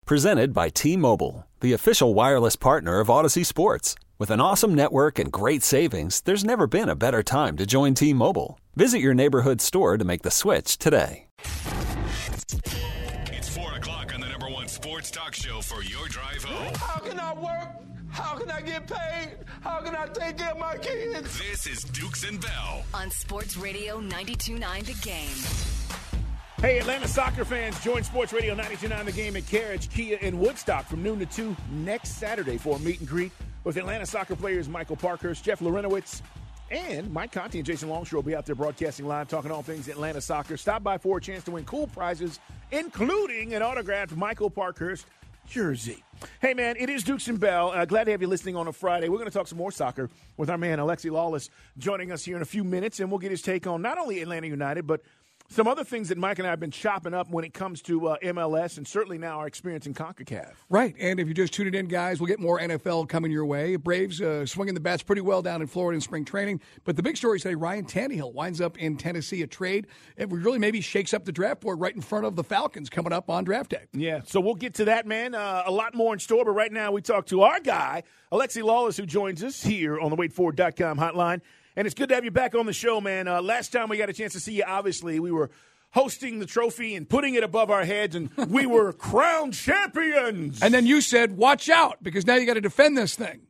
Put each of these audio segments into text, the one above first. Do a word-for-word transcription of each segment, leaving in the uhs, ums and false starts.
Presented by T-Mobile, the official wireless partner of Odyssey Sports. With an awesome network and great savings, there's never been a better time to join T-Mobile. Visit your neighborhood store to make the switch today. It's four o'clock on the number one sports talk show for your drive home. How can I work? How can I get paid? How can I take care of my kids? This is Dukes and Bell on Sports Radio ninety-two point nine The Game. Hey, Atlanta soccer fans, join Sports Radio ninety-two point nine The Game at Carriage Kia in Woodstock from noon to two next Saturday for a meet and greet with Atlanta soccer players Michael Parkhurst, Jeff Larentowicz, and Mike Conti and Jason Longshore will be out there broadcasting live, talking all things Atlanta soccer. Stop by for a chance to win cool prizes, including an autographed Michael Parkhurst jersey. Hey, man, it is Dukes and Bell. Uh, glad to have you listening on a Friday. We're going to talk some more soccer with our man Alexi Lawless joining us here in a few minutes, and we'll get his take on not only Atlanta United, but some other things that Mike and I have been chopping up when it comes to uh, M L S and certainly now our experience in CONCACAF. Right, and if you just tuned in, guys, we'll get more N F L coming your way. Braves uh, swinging the bats pretty well down in Florida in spring training. But the big story today, Ryan Tannehill winds up in Tennessee, a trade. It really maybe shakes up the draft board right in front of the Falcons coming up on draft day. Yeah, so we'll get to that, man. Uh, a lot more in store, but right now we talk to our guy, Alexi Lawless, who joins us here on the wait for dot com hotline. And it's good to have you back on the show, man. Uh, last time we got a chance to see you, obviously, we were hosting the trophy and putting it above our heads, and we were crowned champions. And then you said, watch out, because now you got to defend this thing.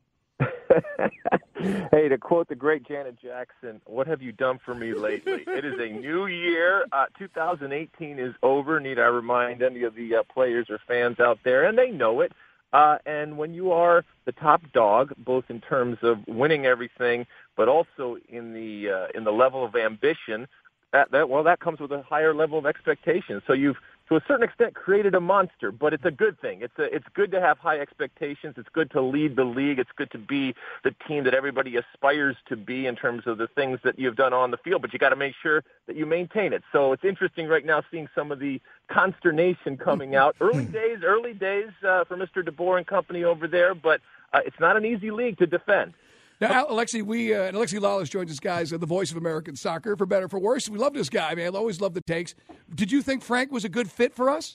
Hey, to quote the great Janet Jackson, what have you done for me lately? It is a new year. Uh, two thousand eighteen is over. Need I remind any of the uh, players or fans out there, and they know it. Uh, and when you are the top dog, both in terms of winning everything, but also in the uh, in the level of ambition, That, that well, that comes with a higher level of expectation. So you've, to a certain extent, created a monster, but it's a good thing. It's a, it's good to have high expectations. It's good to lead the league. It's good to be the team that everybody aspires to be in terms of the things that you've done on the field, but you got to make sure that you maintain it. So it's interesting right now seeing some of the consternation coming out. Early days, early days uh, for Mister DeBoer and company over there, but uh, it's not an easy league to defend. Now, Alexi, we uh, and Alexi Lawless joins us, guys, uh, the voice of American soccer, for better or for worse. We love this guy, man. Always love the takes. Did you think Frank was a good fit for us?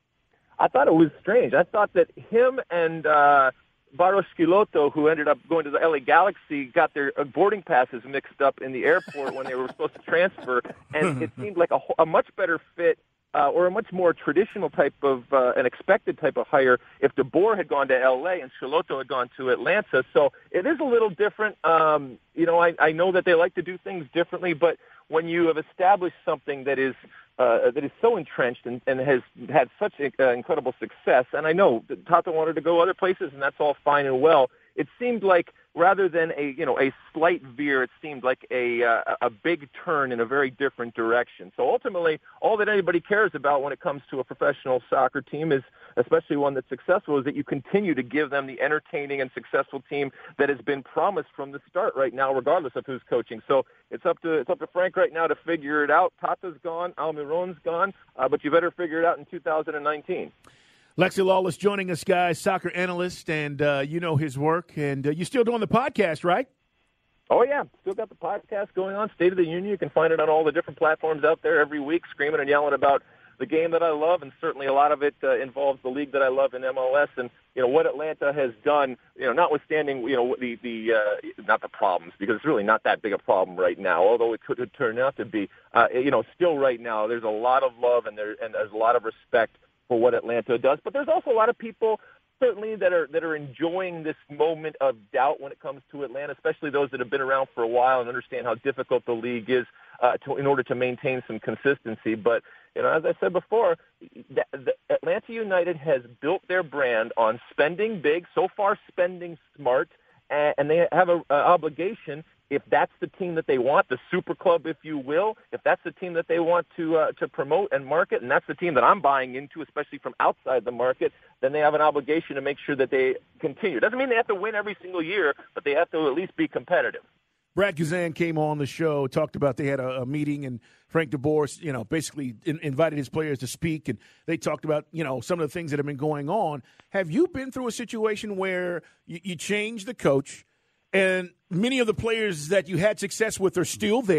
I thought it was strange. I thought that him and uh, Barros Schelotto, who ended up going to the L A Galaxy, got their boarding passes mixed up in the airport when they were supposed to transfer, and it seemed like a, a much better fit Uh, or a much more traditional type of, uh, an expected type of hire if DeBoer had gone to L A and Schelotto had gone to Atlanta. So it is a little different. Um, you know, I, I know that they like to do things differently, but when you have established something that is uh, that is so entrenched and, and has had such uh, incredible success, and I know that Tata wanted to go other places, and that's all fine and well, it seemed like rather than a you know a slight veer, it seemed like a uh, a big turn in a very different direction. So ultimately, all that anybody cares about when it comes to a professional soccer team is, especially one that's successful, is that you continue to give them the entertaining and successful team that has been promised from the start right now, regardless of who's coaching. So it's up to it's up to Frank right now to figure it out. Tata's gone, Almiron's gone, uh, but you better figure it out in two thousand nineteen. Alexi Lawless joining us, guys, soccer analyst, and uh, you know his work. And uh, you're still doing the podcast, right? Oh, yeah. Still got the podcast going on, State of the Union. You can find it on all the different platforms out there every week, screaming and yelling about the game that I love, and certainly a lot of it uh, involves the league that I love in M L S. And, you know, what Atlanta has done, you know, notwithstanding, you know, the, the uh, not the problems, because it's really not that big a problem right now, although it could turn out to be, uh, you know, still right now, there's a lot of love and, there, and there's a lot of respect for what Atlanta does. But there's also a lot of people certainly that are that are enjoying this moment of doubt when it comes to Atlanta, especially those that have been around for a while and understand how difficult the league is uh, to, in order to maintain some consistency. But, you know, as I said before, the, the Atlanta United has built their brand on spending big, so far spending smart, and, and they have an obligation. If that's the team that they want, the super club, if you will, if that's the team that they want to uh, to promote and market, and that's the team that I'm buying into, especially from outside the market, then they have an obligation to make sure that they continue. Doesn't mean they have to win every single year, but they have to at least be competitive. Brad Guzan came on the show, talked about they had a, a meeting, and Frank DeBoer, you know, basically in, invited his players to speak, and they talked about, you know, some of the things that have been going on. Have you been through a situation where you, you changed the coach, and many of the players that you had success with are still there,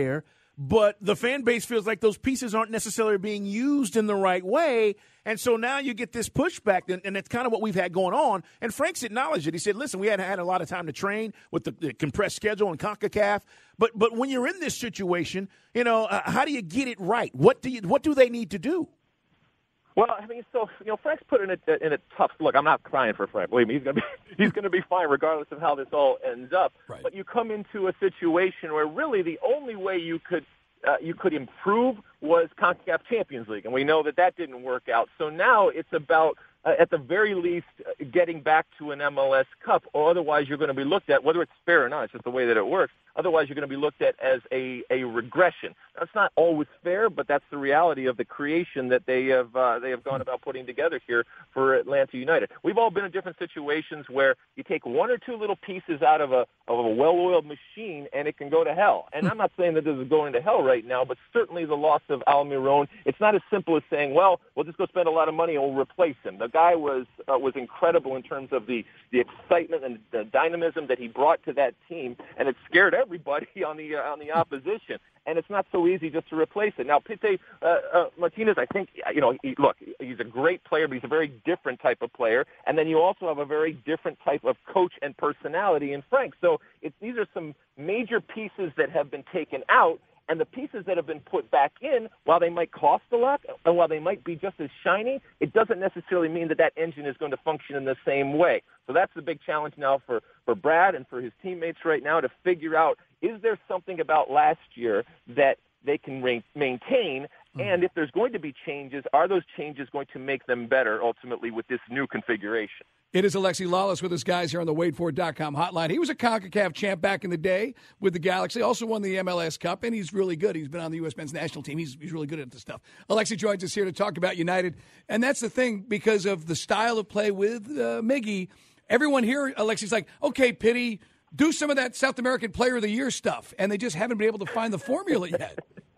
but the fan base feels like those pieces aren't necessarily being used in the right way. And so now you get this pushback, and, and that's kind of what we've had going on. And Frank's acknowledged it. He said, listen, we hadn't had a lot of time to train with the, the compressed schedule and CONCACAF. But but when you're in this situation, you know, uh, how do you get it right? What do you what do they need to do? Well, I mean, so you know, Frank's put in a in a tough look. I'm not crying for Frank. Believe me, he's gonna be he's gonna be fine regardless of how this all ends up. Right. But you come into a situation where really the only way you could uh, you could improve was CONCACAF Champions League, and we know that that didn't work out. So now it's about uh, at the very least uh, getting back to an M L S Cup, or otherwise you're going to be looked at, whether it's fair or not. It's just the way that it works. Otherwise, you're going to be looked at as a, a regression. That's not always fair, but that's the reality of the creation that they have uh, they have gone about putting together here for Atlanta United. We've all been in different situations where you take one or two little pieces out of a of a well-oiled machine and it can go to hell. And I'm not saying that this is going to hell right now, but certainly the loss of Almiron, it's not as simple as saying, well, we'll just go spend a lot of money and we'll replace him. The guy was uh, was incredible in terms of the, the excitement and the dynamism that he brought to that team, and it scared everybody on the uh, on the opposition. And it's not so easy just to replace it. Now, Pite uh, uh, Martinez, I think, you know, he, look, he's a great player, but he's a very different type of player. And then you also have a very different type of coach and personality in Frank. So it's, these are some major pieces that have been taken out. And the pieces that have been put back in, while they might cost a lot, and while they might be just as shiny, it doesn't necessarily mean that that engine is going to function in the same way. So that's the big challenge now for, for Brad and for his teammates right now to figure out, is there something about last year that they can re- maintain? And if there's going to be changes, are those changes going to make them better ultimately with this new configuration? It is Alexi Lawless with us, guys, here on the Wade Ford dot com hotline. He was a CONCACAF champ back in the day with the Galaxy, also won the M L S Cup, and he's really good. He's been on the U S men's national team. He's, he's really good at this stuff. Alexi joins us here to talk about United, and that's the thing, because of the style of play with uh, Miggy. Everyone here, Alexi's like, okay, Pitty, do some of that South American Player of the Year stuff, and they just haven't been able to find the formula yet.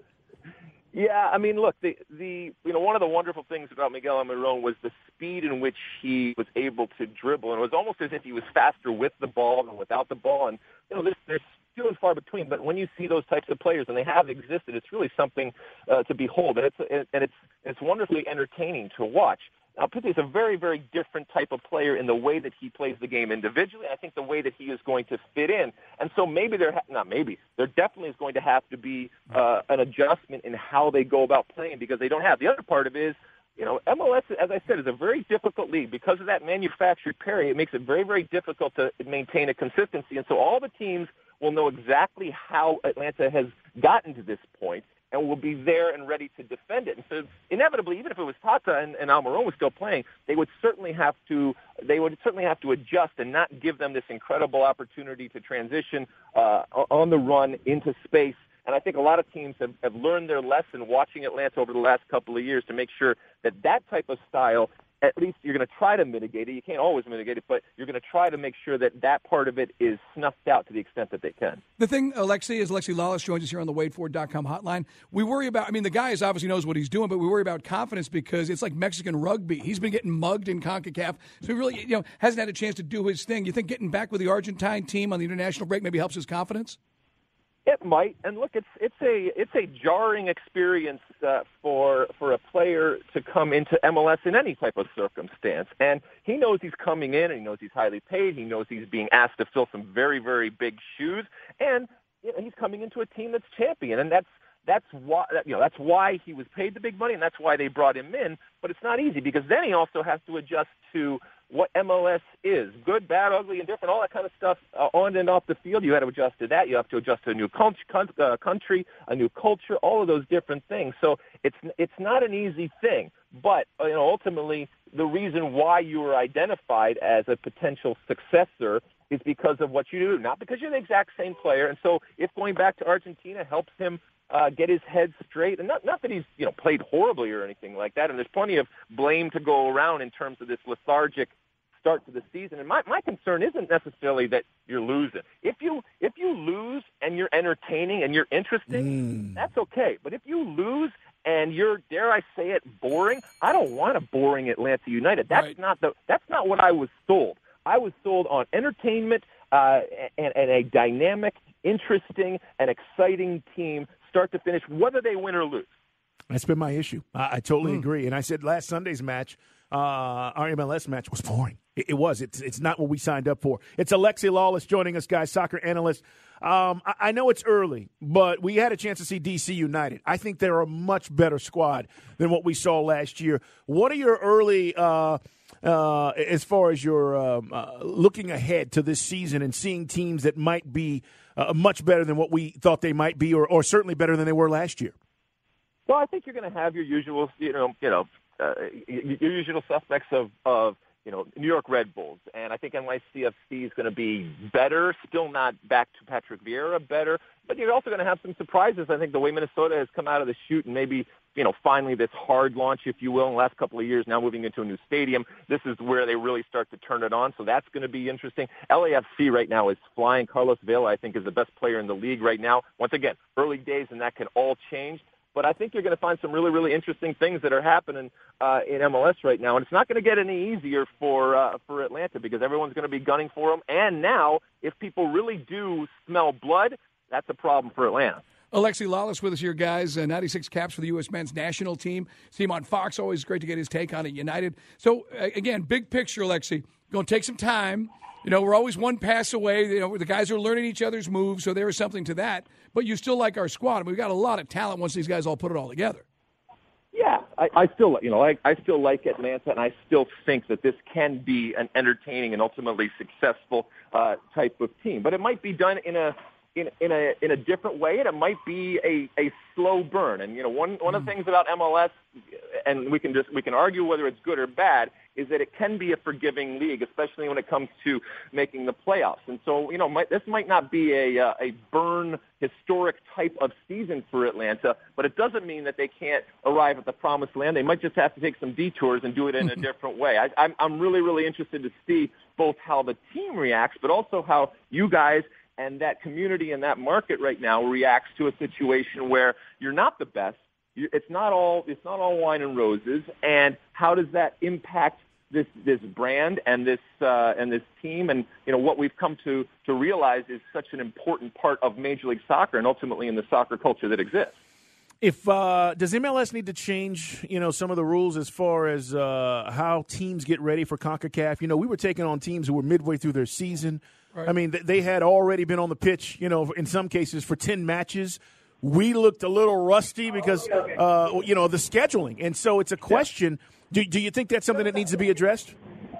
Yeah, I mean, look, the the you know one of the wonderful things about Miguel Almiron was the speed in which he was able to dribble, and it was almost as if he was faster with the ball than without the ball. And you know, there's, there's few and far between. But when you see those types of players, and they have existed, it's really something uh, to behold, and it's and it's it's wonderfully entertaining to watch. Now, Pite is a very, very different type of player in the way that he plays the game individually. I think the way that he is going to fit in. And so maybe there, ha- not maybe, there definitely is going to have to be uh, an adjustment in how they go about playing, because they don't have. The other part of it is, you know, M L S, as I said, is a very difficult league. Because of that manufactured parity, it makes it very, very difficult to maintain a consistency. And so all the teams will know exactly how Atlanta has gotten to this point, and will be there and ready to defend it. And so inevitably, even if it was Tata and, and Almiron was still playing, they would certainly have to they would certainly have to adjust and not give them this incredible opportunity to transition uh, on the run into space. And I think a lot of teams have, have learned their lesson watching Atlanta over the last couple of years to make sure that that type of style, at least you're going to try to mitigate it. You can't always mitigate it, but you're going to try to make sure that that part of it is snuffed out to the extent that they can. The thing, Alexi, is Alexi Lawless joins us here on the Wade Ford dot com hotline. We worry about, I mean, the guy is obviously knows what he's doing, but we worry about confidence because it's like Mexican rugby. He's been getting mugged in CONCACAF, so he really, you know, hasn't had a chance to do his thing. You think getting back with the Argentine team on the international break maybe helps his confidence? It might, and look, it's it's a it's a jarring experience uh, for for a player to come into M L S in any type of circumstance. And he knows he's coming in, and he knows he's highly paid. He knows he's being asked to fill some very very big shoes, and you know, he's coming into a team that's champion, and that's that's why you know that's why he was paid the big money, and that's why they brought him in. But it's not easy, because then he also has to adjust to what M L S is, good, bad, ugly, indifferent, all that kind of stuff uh, on and off the field. You have to adjust to that. You have to adjust to a new country, a new culture, all of those different things. So it's it's not an easy thing. But uh, you know, ultimately, the reason why you were identified as a potential successor is because of what you do, not because you're the exact same player. And so if going back to Argentina helps him Uh, get his head straight, and not, not that he's you know played horribly or anything like that, and there's plenty of blame to go around in terms of this lethargic start to the season. And my, my concern isn't necessarily that you're losing. If you if you lose and you're entertaining and you're interesting, mm. that's okay. But if you lose and you're, dare I say it, boring, I don't want a boring Atlanta United. That's right. not the that's not what I was sold. I was sold on entertainment uh, and, and a dynamic, interesting, and exciting team start to finish, whether they win or lose. That's been my issue. I, I totally Mm. agree. And I said last Sunday's match, uh, our M L S match, was boring. It, it was. It's it's not what we signed up for. It's Alexi Lawless joining us, guys, soccer analyst. Um, I, I know it's early, but we had a chance to see D C United. I think they're a much better squad than what we saw last year. What are your early, uh, uh, as far as your um, uh, looking ahead to this season and seeing teams that might be uh, much better than what we thought they might be, or, or certainly better than they were last year? Well, I think you're going to have your usual, you know, you know, uh, your usual suspects of, of, you know, New York Red Bulls, and I think N Y C F C is going to be better, still not back to Patrick Vieira better, but you're also going to have some surprises. I think the way Minnesota has come out of the chute and maybe, you know, finally this hard launch, if you will, in the last couple of years, now moving into a new stadium, this is where they really start to turn it on, so that's going to be interesting. L A F C right now is flying. Carlos Vela, I think, is the best player in the league right now. Once again, early days, and that can all change. But I think you're going to find some really, really interesting things that are happening uh, in M L S right now. And it's not going to get any easier for uh, for Atlanta because everyone's going to be gunning for them. And now, if people really do smell blood, that's a problem for Atlanta. Alexi Lawless with us here, guys. Uh, ninety-six caps for the U S men's national team. See him on Fox. Always great to get his take on it. United. So, uh, again, big picture, Alexi. Going to take some time. You know, we're always one pass away. You know, the guys are learning each other's moves, so there is something to that. But you still like our squad. I mean, we've got a lot of talent once these guys all put it all together. Yeah, I, I still, you know, I, I still like Atlanta, and I still think that this can be an entertaining and ultimately successful uh, type of team. But it might be done in a in in a in a different way, and it might be a, a slow burn. And you know, one one of the things about M L S, and we can just we can argue whether it's good or bad, is that it can be a forgiving league, especially when it comes to making the playoffs. And so, you know, might, this might not be a uh, a burn historic type of season for Atlanta, but it doesn't mean that they can't arrive at the promised land. They might just have to take some detours and do it in a different way. I, I'm I'm really really interested to see both how the team reacts, but also how you guys and that community and that market right now reacts to a situation where you're not the best. You, it's not all it's not all wine and roses. And how does that impact this this brand and this uh, and this team? And you know what we've come to to realize is such an important part of Major League Soccer and ultimately in the soccer culture that exists. If uh, does M L S need to change, you know, some of the rules as far as uh, how teams get ready for CONCACAF? You know, we were taking on teams who were midway through their season. Right. I mean, they had already been on the pitch, you know, in some cases for ten matches. We looked a little rusty because, uh, you know, the scheduling. And so it's a question. Do, do you think that's something that needs to be addressed?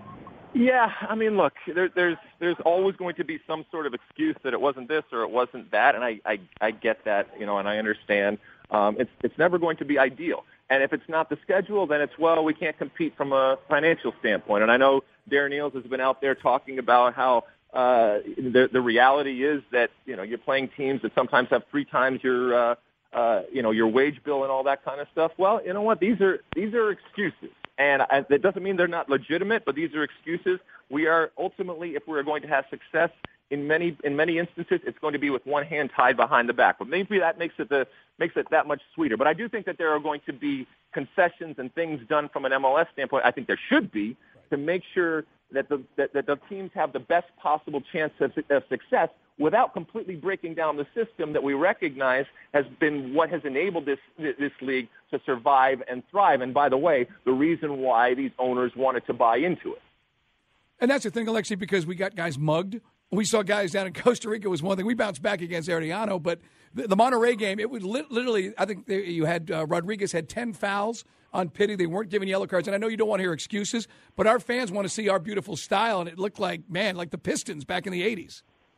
Yeah, I mean, look, there, there's there's always going to be some sort of excuse that it wasn't this or it wasn't that, and I, I, I get that, you know, and I understand. Um, it's it's never going to be ideal. And if it's not the schedule, then it's, well, we can't compete from a financial standpoint. And I know Darren Eales has been out there talking about how uh, the, the reality is that, you know, you're playing teams that sometimes have three times your, uh, uh, you know, your wage bill and all that kind of stuff. Well, you know what? These are these are excuses. And I, that doesn't mean they're not legitimate, but these are excuses. We are ultimately, if we're going to have success in many in many instances, it's going to be with one hand tied behind the back. But maybe that makes it the makes it that much sweeter. But I do think that there are going to be concessions and things done from an M L S standpoint. I think there should be to make sure that the that, that the teams have the best possible chance of, of success without completely breaking down the system that we recognize has been what has enabled this this league to survive and thrive. And by the way, the reason why these owners wanted to buy into it. And that's the thing, Alexi, because we got guys mugged. We saw guys down in Costa Rica was one thing. We bounced back against Arellano, but the, the Monterrey game, it would li- literally, I think they, you had uh, Rodriguez had ten fouls on Pity. They weren't giving yellow cards. And I know you don't want to hear excuses, but our fans want to see our beautiful style, and it looked like, man, like the Pistons back in the eighties.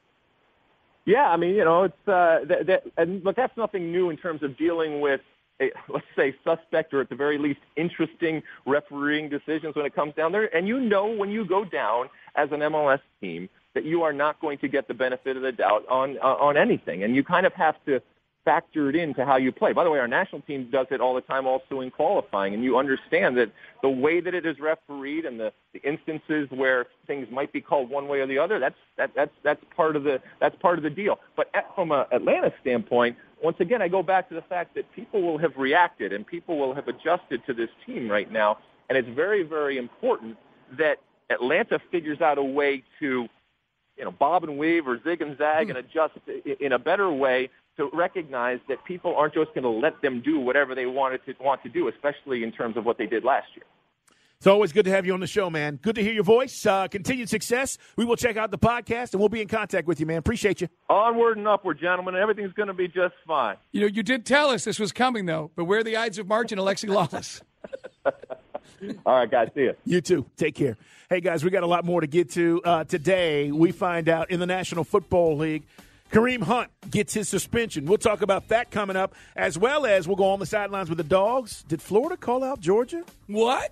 Yeah, I mean, you know, it's uh, that, that, and look, that's nothing new in terms of dealing with, a, let's say, suspect or at the very least interesting refereeing decisions when it comes down there. And you know when you go down as an M L S team that you are not going to get the benefit of the doubt on uh, on anything, and you kind of have to factor it into how you play. By the way, our national team does it all the time also in qualifying, and you understand that the way that it is refereed and the, the instances where things might be called one way or the other, that's that, that's that's part of the that's part of the deal. But at, from an Atlanta standpoint, once again, I go back to the fact that people will have reacted and people will have adjusted to this team right now, and it's very, very important that Atlanta figures out a way to, you know, bob and weave or zig and zag and adjust in a better way to recognize that people aren't just going to let them do whatever they wanted to want to do, especially in terms of what they did last year. It's always good to have you on the show, man. Good to hear your voice. Uh, continued success. We will check out the podcast, and we'll be in contact with you, man. Appreciate you. Onward and upward, gentlemen. Everything's going to be just fine. You know, you did tell us this was coming, though. But where are the Ides of March and Alexi Lawless? All right, guys. See you. You too. Take care. Hey, guys, we got a lot more to get to. Uh, today, we find out in the National Football League, Kareem Hunt gets his suspension. We'll talk about that coming up, as well as we'll go on the sidelines with the Dogs. Did Florida call out Georgia? What?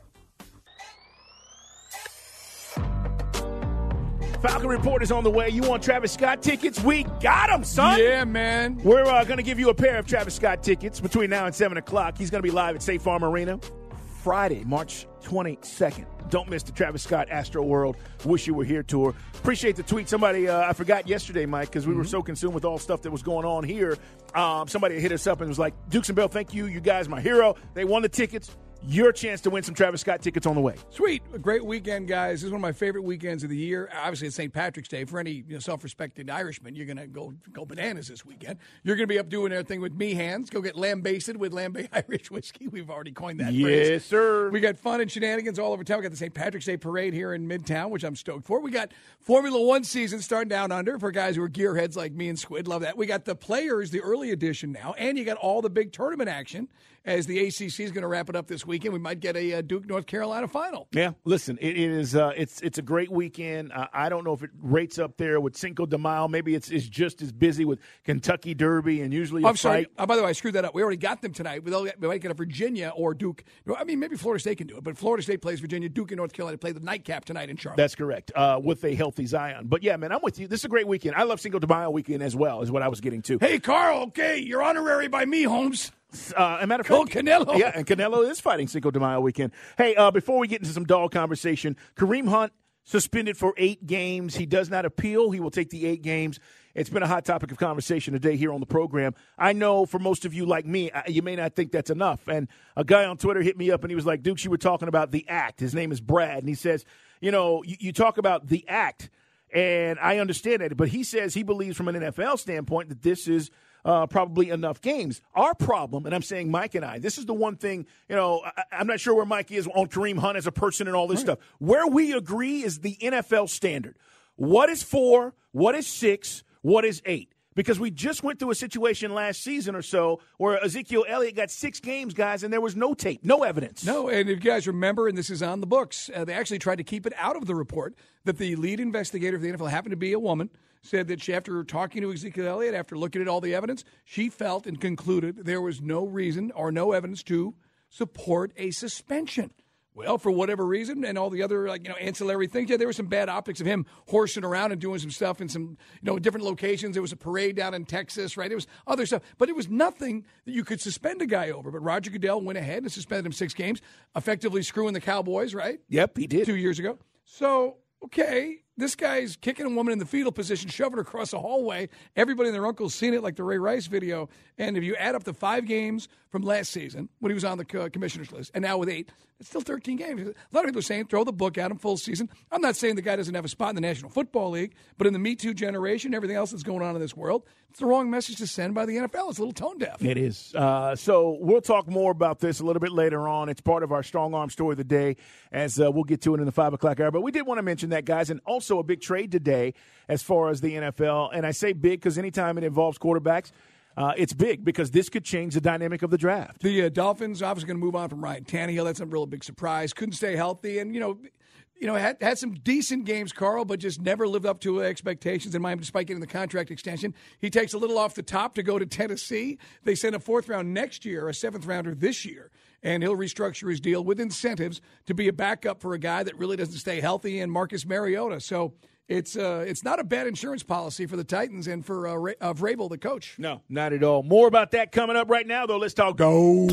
Falcon Report is on the way. You want Travis Scott tickets? We got them, son. Yeah, man. We're uh, going to give you a pair of Travis Scott tickets between now and seven o'clock. He's going to be live at State Farm Arena Friday, March twenty-second. Don't miss the Travis Scott Astro World Wish You Were Here tour. Appreciate the tweet. Somebody, uh, I forgot yesterday, Mike, because we mm-hmm. were so consumed with all stuff that was going on here. Um, somebody hit us up and was like, Dukes and Bell, thank you. You guys, my hero. They won the tickets. Your chance to win some Travis Scott tickets on the way. Sweet. A great weekend, guys. This is one of my favorite weekends of the year. Obviously, it's Saint Patrick's Day. For any you know, self-respecting Irishman, you're going to go go bananas this weekend. You're going to be up doing everything with me hands. Go get lambasted with Lambay Irish whiskey. We've already coined that yes, phrase. Yes, sir. We got fun and shenanigans all over town. We got the Saint Patrick's Day parade here in Midtown, which I'm stoked for. We got Formula One season starting down under for guys who are gearheads like me and Squid. Love that. We got the Players, the early edition now, and you got all the big tournament action as the A C C is going to wrap it up this weekend. We might get a uh, Duke North Carolina final. Yeah, listen, it, it is uh, it's it's a great weekend. Uh, I don't know if it rates up there with Cinco de Mayo. Maybe it's, it's just as busy with Kentucky Derby and usually a oh, I'm fight. sorry. Oh, by the way, I screwed that up. We already got them tonight. We might get a Virginia or Duke. I mean, maybe Florida State can do it, but Florida State plays Virginia. Duke and North Carolina play the nightcap tonight in Charlotte. That's correct, uh, with a healthy Zion. But, yeah, man, I'm with you. This is a great weekend. I love Cinco de Mayo weekend as well, is what I was getting to. Hey, Carl, okay, you're honorary by me, Holmes. Uh, a matter of Go fact, Canelo. Yeah, and Canelo is fighting Cinco de Mayo weekend. Hey, uh, before we get into some dog conversation, Kareem Hunt suspended for eight games. He does not appeal. He will take the eight games. It's been a hot topic of conversation today here on the program. I know for most of you like me, you may not think that's enough. And a guy on Twitter hit me up and he was like, Dukes, you were talking about the act. His name is Brad. And he says, you know, you, you talk about the act, and I understand that. But he says he believes from an N F L standpoint that this is Uh, probably enough games. Our problem, and I'm saying Mike and I, this is the one thing, you know, I, I'm not sure where Mike is on Kareem Hunt as a person and all this right. stuff. Where we agree is the N F L standard. What is four? What is six? What is eight? Because we just went through a situation last season or so where Ezekiel Elliott got six games, guys, and there was no tape, no evidence. No, and if you guys remember, and this is on the books, uh, they actually tried to keep it out of the report that the lead investigator of the N F L happened to be a woman, said that she, after talking to Ezekiel Elliott, after looking at all the evidence, she felt and concluded there was no reason or no evidence to support a suspension. Well, for whatever reason, and all the other like you know ancillary things, yeah, there were some bad optics of him horsing around and doing some stuff in some you know different locations. There was a parade down in Texas, right? There was other stuff, but it was nothing that you could suspend a guy over. But Roger Goodell went ahead and suspended him six games, effectively screwing the Cowboys, right? Yep, he did two years ago. So okay. This guy's kicking a woman in the fetal position, shoving her across the hallway. Everybody and their uncle's seen it, like the Ray Rice video. And if you add up the five games from last season, when he was on the co- commissioner's list, and now with eight, it's still thirteen games. A lot of people are saying throw the book at him full season. I'm not saying the guy doesn't have a spot in the National Football League, but in the Me Too generation, everything else that's going on in this world, it's the wrong message to send by the N F L. It's a little tone deaf. It is. Uh, so we'll talk more about this a little bit later on. It's part of our strong arm story of the day, as uh, we'll get to it in the five o'clock hour. But we did want to mention that, guys, and also a big trade today. Day as far as the N F L. And I say big because anytime it involves quarterbacks, uh, it's big because this could change the dynamic of the draft. The uh, Dolphins obviously going to move on from Ryan Tannehill. That's a real big surprise. Couldn't stay healthy and, you know, you know, had, had some decent games, Carl, but just never lived up to expectations in Miami despite getting the contract extension. He takes a little off the top to go to Tennessee. They send a fourth round next year, a seventh rounder this year, and he'll restructure his deal with incentives to be a backup for a guy that really doesn't stay healthy in Marcus Mariota. So It's uh, it's not a bad insurance policy for the Titans and for uh, Ra- uh, Vrabel, the coach. No, not at all. More about that coming up right now, though. Let's talk go.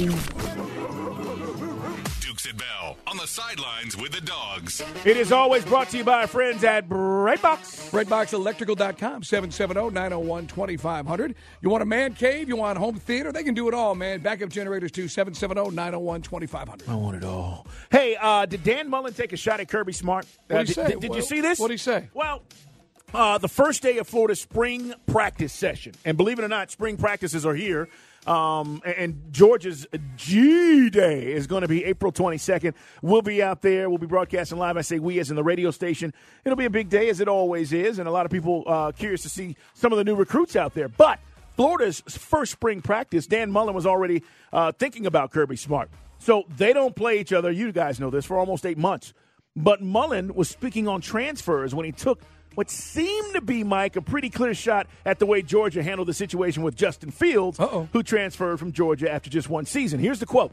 Dukes and Bell on the sidelines with the Dogs. It is always brought to you by our friends at Breakbox. Breakbox Electrical dot com, seven seven zero, nine zero one, two five zero zero. You want a man cave? You want home theater? They can do it all, man. Backup generators, too, seven seven zero, nine zero one, two five zero zero. I want it all. Hey, uh, did Dan Mullen take a shot at Kirby Smart? What did he uh, say? Did, did well, you see this? What did he say? Well, uh, the first day of Florida's spring practice session. And believe it or not, spring practices are here. Um, and Georgia's G-Day is going to be April twenty-second. We'll be out there. We'll be broadcasting live. I say we as in the radio station. It'll be a big day, as it always is, and a lot of people uh, curious to see some of the new recruits out there. But Florida's first spring practice, Dan Mullen was already uh, thinking about Kirby Smart. So they don't play each other, you guys know this, for almost eight months. But Mullen was speaking on transfers when he took what seemed to be, Mike, a pretty clear shot at the way Georgia handled the situation with Justin Fields, Uh-oh. who transferred from Georgia after just one season. Here's the quote.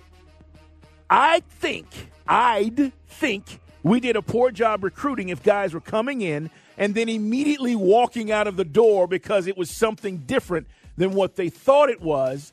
I think, I'd think we did a poor job recruiting if guys were coming in and then immediately walking out of the door because it was something different than what they thought it was,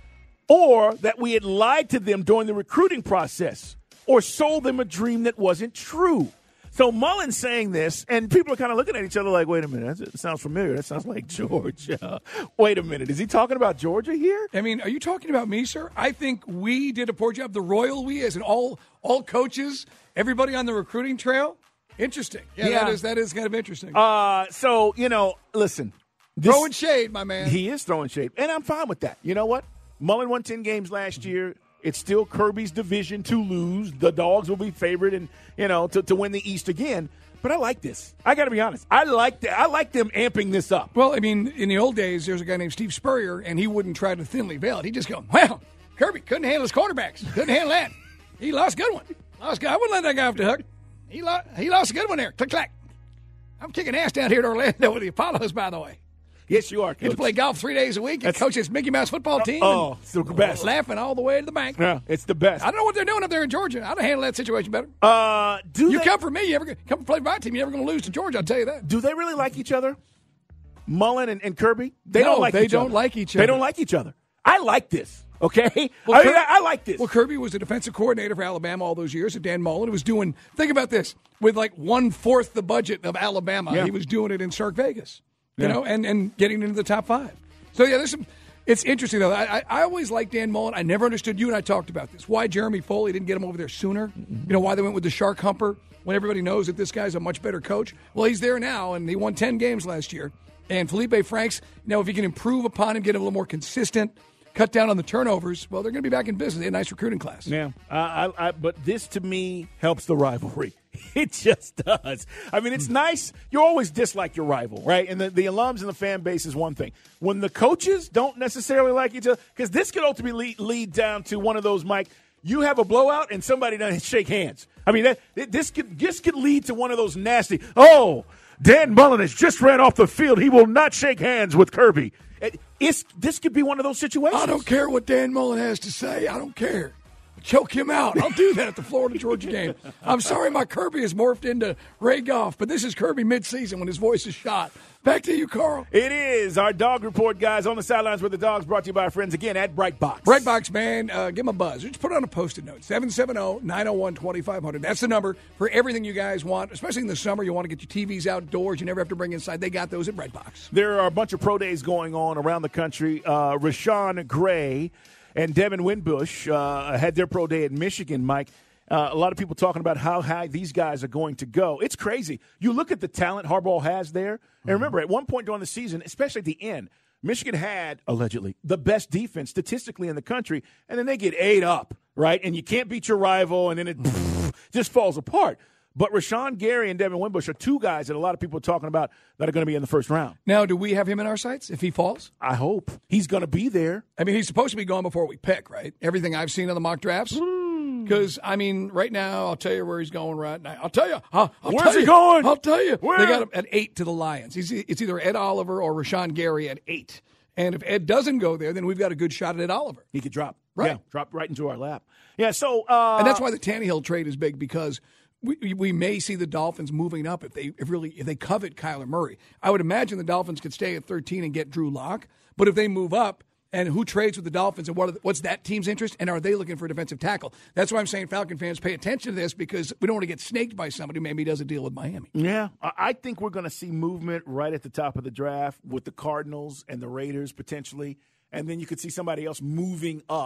or that we had lied to them during the recruiting process or sold them a dream that wasn't true. So Mullen's saying this, and people are kind of looking at each other like, wait a minute, that sounds familiar. That sounds like Georgia. Wait a minute, is he talking about Georgia here? I mean, are you talking about me, sir? I think we did a poor job. The royal we, as in all all coaches, everybody on the recruiting trail. Interesting. Yeah, Yeah. that is that is kind of interesting. Uh, so, you know, listen. This, Throwing shade, my man. He is throwing shade, and I'm fine with that. You know what? Mullen won ten games last year. It's still Kirby's division to lose. The Dogs will be favored and, you know, to, to win the East again. But I like this. I got to be honest. I like that. I like them amping this up. Well, I mean, in the old days, there's a guy named Steve Spurrier, and he wouldn't try to thinly veil it. He'd just go, well, Kirby couldn't handle his quarterbacks. Couldn't handle that. He lost a good one. Lost, I wouldn't let that guy off the hook. He lost, he lost a good one there. Click, clack. I'm kicking ass down here at Orlando with the Apollos, by the way. Yes, you are, Get to Coach. play golf three days a week and That's- coach this Mickey Mouse football team. Oh, and it's the best. Laughing all the way to the bank. Yeah, it's the best. I don't know what they're doing up there in Georgia. I'd handle that situation better. Uh, do You they, come for me, you ever come play for my team, you're never going to lose to Georgia, I'll tell you that. do they really like each other? Mullen and, and Kirby? They No, don't like they each don't other. like each They other. don't like each other. I like this, okay? Well, I, mean, Kir- I, I like this. Well, Kirby was the defensive coordinator for Alabama all those years, and Dan Mullen was doing, think about this, with like one-fourth the budget of Alabama, Yeah. he was doing it in Stark Vegas, you Yeah. know, and, and getting into the top five. So, yeah, there's some, it's interesting, though. I, I, I always liked Dan Mullen. I never understood, you and I talked about this, why Jeremy Foley didn't get him over there sooner, you know, why they went with the Shark Humper when everybody knows that this guy's a much better coach. Well, he's there now, and he won ten games last year. And Felipe Franks, you know, if he can improve upon him, get him a little more consistent, cut down on the turnovers, well, they're going to be back in business. They had a nice recruiting class. Yeah, I, I, I, but this to me helps the rivalry. It just does. I mean, it's nice. You always dislike your rival, right? And the, the alums and the fan base is one thing. When the coaches don't necessarily like each other, because this could ultimately lead, lead down to one of those, Mike, you have a blowout and somebody doesn't shake hands. I mean, that this could this could lead to one of those nasty, oh, Dan Mullen has just ran off the field. He will not shake hands with Kirby. It, it's, this could be one of those situations. I don't care what Dan Mullen has to say. I don't care. Choke him out. I'll do that at the Florida-Georgia game. I'm sorry my Kirby has morphed into Ray Goff, but this is Kirby midseason when his voice is shot. Back to you, Carl. It is our Dog Report, guys, on the sidelines with the dogs, brought to you by our friends again at Brightbox. Brightbox, man, uh, give him a buzz. Just put it on a Post-it note, seven seven zero, nine zero one, two five zero zero. That's the number for everything you guys want, especially in the summer. You want to get your T Vs outdoors. You never have to bring inside. They got those at Brightbox. There are a bunch of pro days going on around the country. Uh, Rashawn Gray and Devin Winbush uh, had their pro day at Michigan, Mike. Uh, a lot of people talking about how high these guys are going to go. It's crazy. You look at the talent Harbaugh has there. And remember, at one point during the season, especially at the end, Michigan had, allegedly, the best defense statistically in the country. And then they get ate up, right? And you can't beat your rival, and then it just falls apart. But Rashawn Gary and Devin Winbush are two guys that a lot of people are talking about that are going to be in the first round. Now, do we have him in our sights if he falls? I hope. He's going to be there. I mean, he's supposed to be gone before we pick, right? Everything I've seen on the mock drafts. Because, I mean, right now, I'll tell you where he's going right now. I'll tell you. I'll, I'll Where's tell he you. going? I'll tell you. Where? They got him at eight to the Lions. He's, it's either Ed Oliver or Rashawn Gary at eight. And if Ed doesn't go there, then we've got a good shot at Ed Oliver. He could drop. Right. Yeah, drop right into our lap. Yeah, so. Uh, And that's why the Tannehill trade is big, because we we may see the Dolphins moving up if they if really if they covet Kyler Murray. I would imagine the Dolphins could stay at thirteen and get Drew Lock, but if they move up, and who trades with the Dolphins, and what are the, what's that team's interest, and are they looking for a defensive tackle? That's why I'm saying Falcon fans pay attention to this, because we don't want to get snaked by somebody who maybe does a deal with Miami. Yeah, I I think we're going to see movement right at the top of the draft with the Cardinals and the Raiders potentially, and then you could see somebody else moving up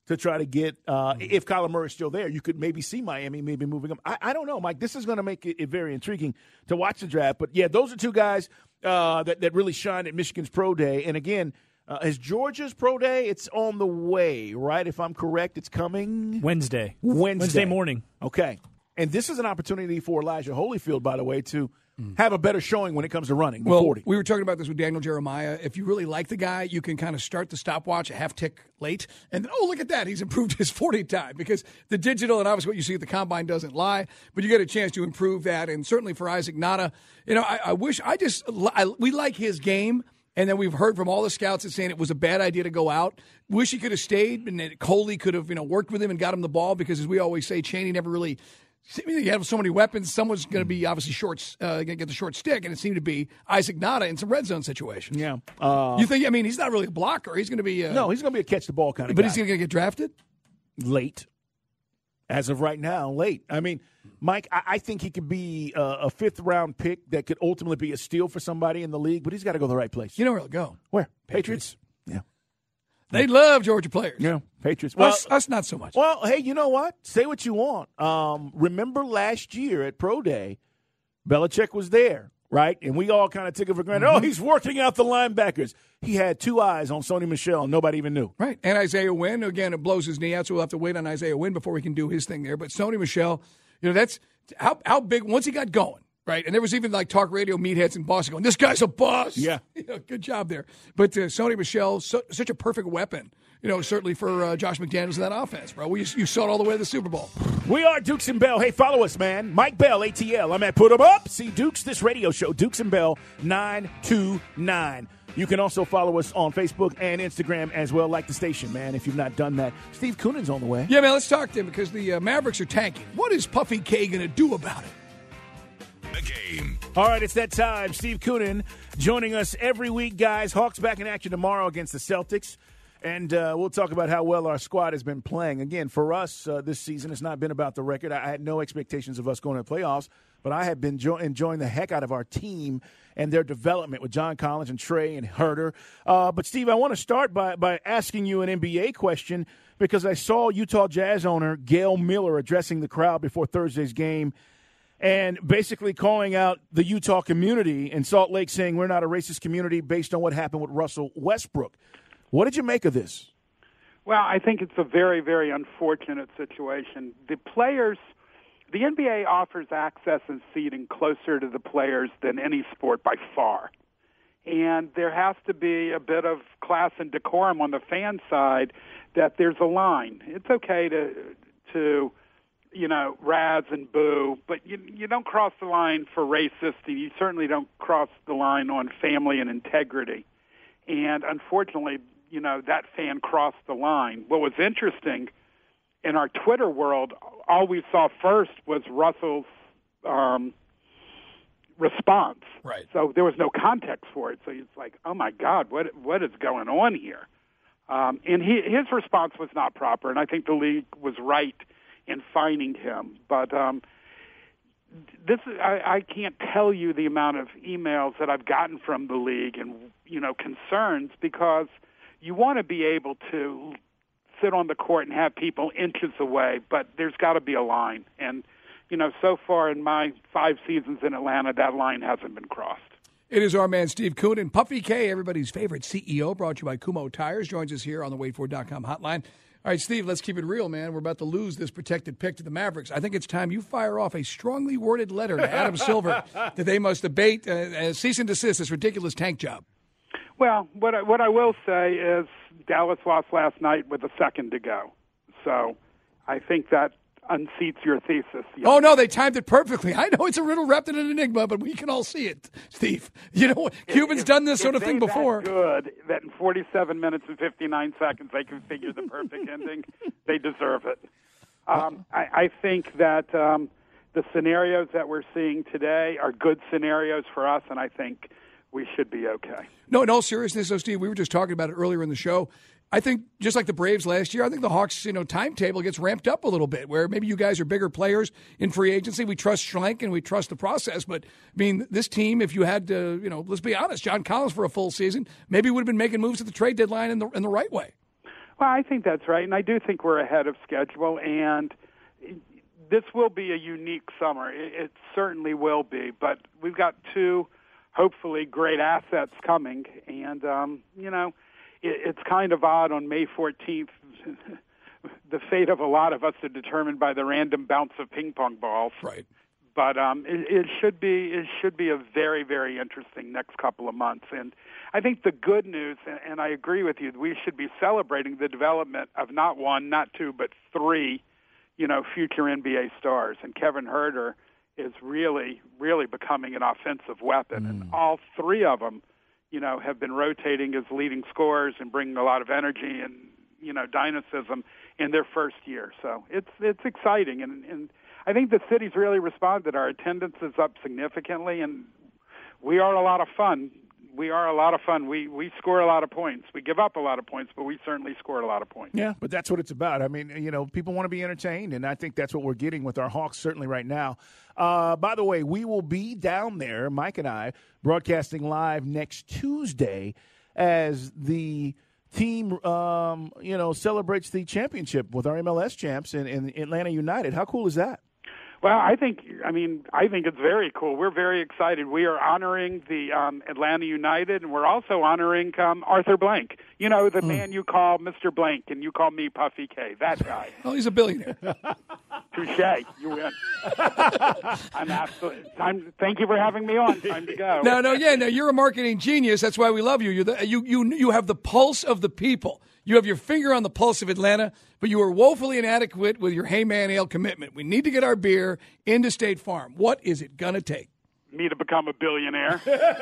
to try to get uh, – if Kyler Murray is still there, you could maybe see Miami maybe moving him. I, I don't know, Mike. This is going to make it, it very intriguing to watch the draft. But, yeah, those are two guys uh, that, that really shine at Michigan's Pro Day. And, again, uh, is Georgia's Pro Day? It's on the way, right? If I'm correct, it's coming – Wednesday. Wednesday. Wednesday morning. Okay. And this is an opportunity for Elijah Holyfield, by the way, to have a better showing when it comes to running. The well, forty. We were talking about this with Daniel Jeremiah. If you really like the guy, you can kind of start the stopwatch a half tick late. And, oh, look at that. He's improved his forty time because the digital and obviously what you see at the combine doesn't lie. But you get a chance to improve that. And certainly for Isaac Nada, you know, I, I wish I just I, we like his game. And then we've heard from all the scouts that saying it was a bad idea to go out. Wish he could have stayed and that Coley could have, you know, worked with him and got him the ball because, as we always say, Chaney never really – I mean, you have so many weapons. Someone's going to be obviously short, uh, going to get the short stick, and it seemed to be Isaac Nada in some red zone situations. Yeah. Uh, you think? I mean, he's not really a blocker. He's going to be. Uh, no, he's going to be a catch the ball kind of but guy. But he's going to get drafted late. As of right now, late. I mean, Mike, I, I think he could be a, a fifth round pick that could ultimately be a steal for somebody in the league, but he's got to go the right place. You know where he'll go? Where? Patriots. Patriots? Yeah. They love Georgia players. Yeah, Patriots. Well, us, us not so much. Well, hey, you know what? Say what you want. Um, remember last year at Pro Day, Belichick was there, right? And we all kind of took it for granted. Mm-hmm. Oh, he's working out the linebackers. He had two eyes on Sony Michel, and nobody even knew. Right. And Isaiah Wynn, again, it blows his knee out, so we'll have to wait on Isaiah Wynn before we can do his thing there. But Sony Michel, you know, that's how how big, once he got going. Right, and there was even like talk radio meatheads in Boston going, "This guy's a boss." Yeah, you know, good job there. But uh, Sony Michel, so, such a perfect weapon. You know, certainly for uh, Josh McDaniels in that offense, bro. We, you saw it all the way to the Super Bowl. We are Dukes and Bell. Hey, follow us, man. Mike Bell, A T L. I'm at Put 'em Up. See Dukes, this radio show, Dukes and Bell nine two nine. You can also follow us on Facebook and Instagram as well, like the station, man, if you've not done that. Steve Coonan's on the way. Yeah, man, let's talk to him because the uh, Mavericks are tanking. What is Puffy K going to do about it? The game. All right, it's that time. Steve Koonin joining us every week, guys. Hawks back in action tomorrow against the Celtics. And uh, we'll talk about how well our squad has been playing. Again, for us uh, this season, it's not been about the record. I, I had no expectations of us going to the playoffs, but I have been jo- enjoying the heck out of our team and their development with John Collins and Trey and Herter. Uh, but, Steve, I want to start by, by asking you an N B A question because I saw Utah Jazz owner Gail Miller addressing the crowd before Thursday's game and basically calling out the Utah community in Salt Lake, saying we're not a racist community based on what happened with Russell Westbrook. What did you make of this? Well, I think it's a very, very unfortunate situation. The players, the N B A offers access and seating closer to the players than any sport by far. And there has to be a bit of class and decorum on the fan side that there's a line. It's okay to to you know, razz and boo, but you you don't cross the line for racist, and you certainly don't cross the line on family and integrity. And unfortunately, you know, that fan crossed the line. What was interesting in our Twitter world, all we saw first was Russell's um, response. Right. So there was no context for it. So it's like, oh my God, what what is going on here? Um, and he, his response was not proper, and I think the league was right in fining him. But um, this I, I can't tell you the amount of emails that I've gotten from the league and, you know, concerns, because you want to be able to sit on the court and have people inches away, but there's got to be a line. And, you know, so far in my five seasons in Atlanta, that line hasn't been crossed. It is our man, Steve Koonin. Puffy K, everybody's favorite C E O, brought to you by Kumho Tires, joins us here on the wait for dot com hotline. All right, Steve, let's keep it real, man. We're about to lose this protected pick to the Mavericks. I think it's time you fire off a strongly worded letter to Adam Silver that they must abate, uh, uh, cease and desist this ridiculous tank job. Well, what I, what I will say is Dallas lost last night with a second to go. So I think that unseats your thesis. Oh, no, they timed it perfectly. I know it's a riddle wrapped in an enigma, but we can all see it, Steve. You know, Cuban's if, done this sort of thing before. That good that in forty-seven minutes and fifty-nine seconds they can figure the perfect ending. They deserve it. Um, I, I think that um, the scenarios that we're seeing today are good scenarios for us, and I think we should be okay. No, in all seriousness, though, Steve, we were just talking about it earlier in the show. I think just like the Braves last year, I think the Hawks, you know, timetable gets ramped up a little bit, where maybe you guys are bigger players in free agency. We trust Schlenk and we trust the process. But, I mean, this team, if you had to, you know, let's be honest, John Collins for a full season, maybe would have been making moves at the trade deadline in the in the right way. Well, I think that's right, and I do think we're ahead of schedule, and this will be a unique summer. It, it certainly will be, but we've got two, hopefully, great assets coming, and, um, you know, it, it's kind of odd on May fourteenth. The fate of a lot of us are determined by the random bounce of ping pong balls. Right. But um, it, it should be it should be a very, very interesting next couple of months. And I think the good news, and, and I agree with you, we should be celebrating the development of not one, not two, but three, you know, future N B A stars. And Kevin Huerter is really, really becoming an offensive weapon. Mm. And all three of them, you know, have been rotating as leading scorers and bringing a lot of energy and, you know, dynamism in their first year. So it's it's exciting, and, and I think the city's really responded. Our attendance is up significantly, and we are a lot of fun. We are a lot of fun. We we score a lot of points. We give up a lot of points, but we certainly score a lot of points. Yeah, but that's what it's about. I mean, you know, people want to be entertained, and I think that's what we're getting with our Hawks certainly right now. Uh, by the way, we will be down there, Mike and I, broadcasting live next Tuesday as the team, um, you know, celebrates the championship with our M L S champs in, in Atlanta United. How cool is that? Well, I think, I mean, I think it's very cool. We're very excited. We are honoring the um, Atlanta United, and we're also honoring um, Arthur Blank. You know, the mm. man you call Mister Blank, and you call me Puffy K. That guy. Oh, he's a billionaire. Touche. You win. I'm absolutely. Time. Thank you for having me on. Time to go. No, no, yeah, no. You're a marketing genius. That's why we love you. You're the, you, you, you have the pulse of the people. You have your finger on the pulse of Atlanta, but you are woefully inadequate with your Hey Man Ale commitment. We need to get our beer into State Farm. What is it going to take? Me to become a billionaire.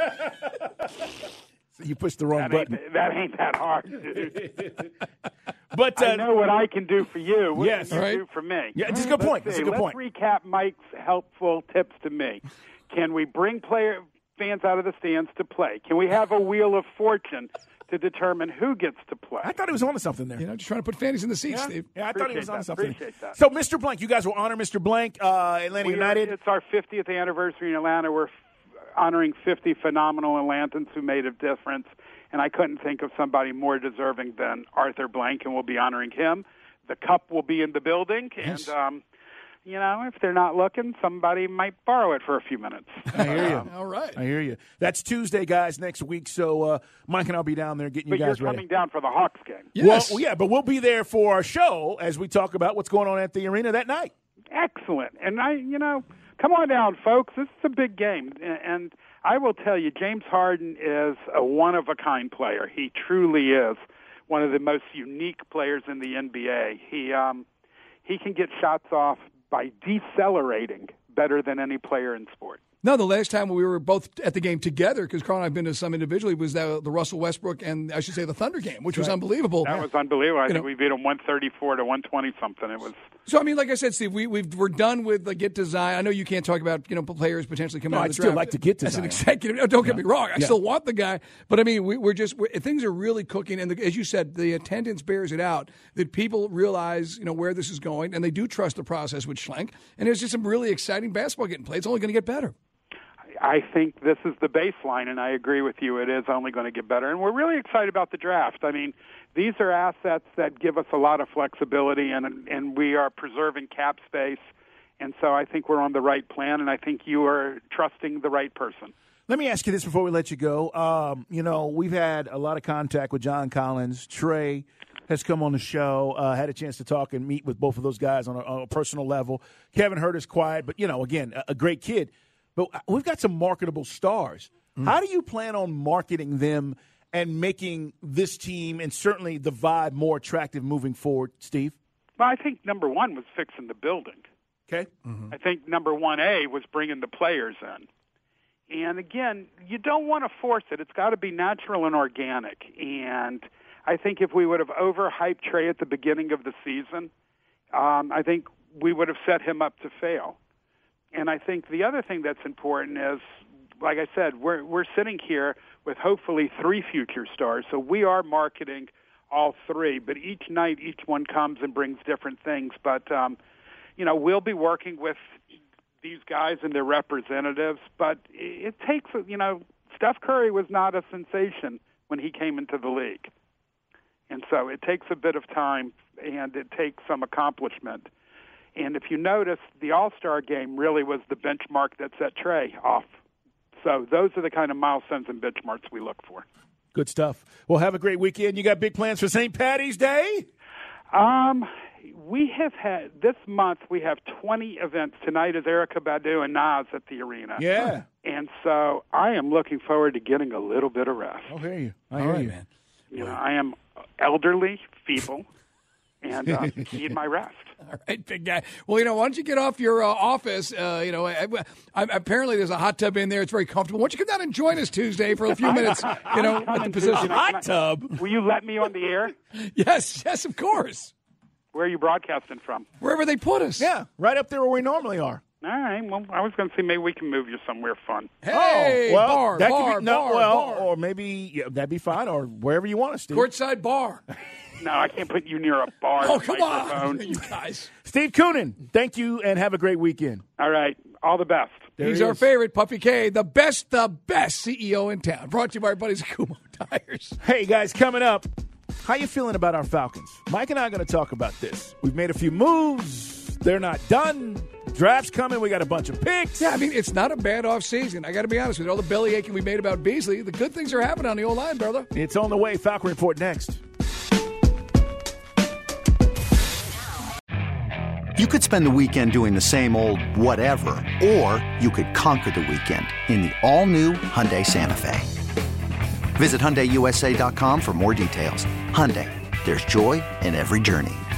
You pushed the wrong that button. Ain't, that ain't that hard, dude. But uh, I know what I can do for you. What yes, can you right. do for me? Yeah, it's a good point. It's a good Let's point. recap Mike's helpful tips to me. Can we bring player fans out of the stands to play? Can we have a wheel of fortune to determine who gets to play? I thought he was on to something there. You know, just trying to put fannies in the seats, yeah. Steve. Yeah, I Appreciate thought he was on to that. something. Appreciate that. So, Mister Blank, you guys will honor Mister Blank, uh, Atlanta we United. Are, it's our fiftieth anniversary in Atlanta. We're f- honoring fifty phenomenal Atlantans who made a difference, and I couldn't think of somebody more deserving than Arthur Blank, and we'll be honoring him. The cup will be in the building, yes. and um, you know, if they're not looking, somebody might borrow it for a few minutes. I hear you. Um, All right. I hear you. That's Tuesday, guys, next week. So uh, Mike and I'll be down there getting but you guys you're ready. coming down for the Hawks game. Yes. Well, yeah, but we'll be there for our show as we talk about what's going on at the arena that night. Excellent. And, I, you know, come on down, folks. This is a big game. And I will tell you, James Harden is a one-of-a-kind player. He truly is one of the most unique players in the N B A. He um, he can get shots off by decelerating better than any player in sport. No, the last time we were both at the game together, because Carl and I have been to some individually, was the, the Russell Westbrook and I should say the Thunder game, which was right. unbelievable. That was unbelievable. I You think know, we beat them one thirty-four to one twenty something. It was. So, I mean, like I said, Steve, we, we've, we're done with the get to Zion. I know you can't talk about, you know, players potentially coming No, out I'd of the still draft. like to get to As Zion. an executive. No, don't get Yeah. me wrong. I Yeah. still want the guy. But, I mean, we, we're just, we're, things are really cooking. And the, as you said, the attendance bears it out that people realize, you know, where this is going. And they do trust the process with Schlenk. And there's just some really exciting basketball getting played. It's only going to get better. I think this is the baseline, and I agree with you. It is only going to get better. And we're really excited about the draft. I mean, these are assets that give us a lot of flexibility, and and we are preserving cap space. And so I think we're on the right plan, and I think you are trusting the right person. Let me ask you this before we let you go. Um, you know, we've had a lot of contact with John Collins. Trey has come on the show, uh, had a chance to talk and meet with both of those guys on a, on a personal level. Kevin Huerter's quiet, but, you know, again, a, a great kid. But we've got some marketable stars. Mm. How do you plan on marketing them and making this team and certainly the vibe more attractive moving forward, Steve? Well, I think number one was fixing the building. Okay. Mm-hmm. I think number one A was bringing the players in. And, again, you don't want to force it. It's got to be natural and organic. And I think if we would have overhyped Trey at the beginning of the season, um, I think we would have set him up to fail. And I think the other thing that's important is, like I said, we're we're sitting here with hopefully three future stars. So we are marketing all three, but each night each one comes and brings different things. But, um, you know, we'll be working with these guys and their representatives. But it takes, you know, Steph Curry was not a sensation when he came into the league. And so it takes a bit of time, and it takes some accomplishment. And if you notice, the All-Star game really was the benchmark that set Trey off. So those are the kind of milestones and benchmarks we look for. Good stuff. Well, have a great weekend. You got big plans for Saint Patty's Day? Um, we have had, this month, we have twenty events. Tonight is Erykah Badu and Nas at the arena. Yeah. And so I am looking forward to getting a little bit of rest. I hear you. I All hear right, you. man. You know, I am elderly, feeble, and uh, need my rest. All right, big guy. Well, you know, why don't you get off your uh, office? Uh, you know, I, I, apparently there's a hot tub in there. It's very comfortable. Why don't you come down and join us Tuesday for a few minutes, you know, at the position. Hot tub? Will you let me on the air? Yes, yes, of course. Where are you broadcasting from? Wherever they put us. Yeah, right up there where we normally are. All right. Well, I was going to say maybe we can move you somewhere fun. Hey, oh, well, bar, that bar, could be, no, bar, well, bar. or maybe yeah, that'd be fine, or wherever you want us, Steve. Courtside bar. No, I can't put you near a bar. Oh, with come microphone. on, you guys. Steve Koonin, thank you, and have a great weekend. All right. All the best. There He's he our is. favorite, Puffy K, the best, the best C E O in town. Brought to you by our buddies at Kumho Tires. Hey, guys, coming up, how you feeling about our Falcons? Mike and I are going to talk about this. We've made a few moves. They're not done. Draft's coming. We got a bunch of picks. Yeah, I mean, it's not a bad offseason. I got to be honest with you. All the belly aching we made about Beasley, the good things are happening on the O-line, brother. It's on the way. Falcon Report next. You could spend the weekend doing the same old whatever, or you could conquer the weekend in the all-new Hyundai Santa Fe. Visit Hyundai U S A dot com for more details. Hyundai, there's joy in every journey.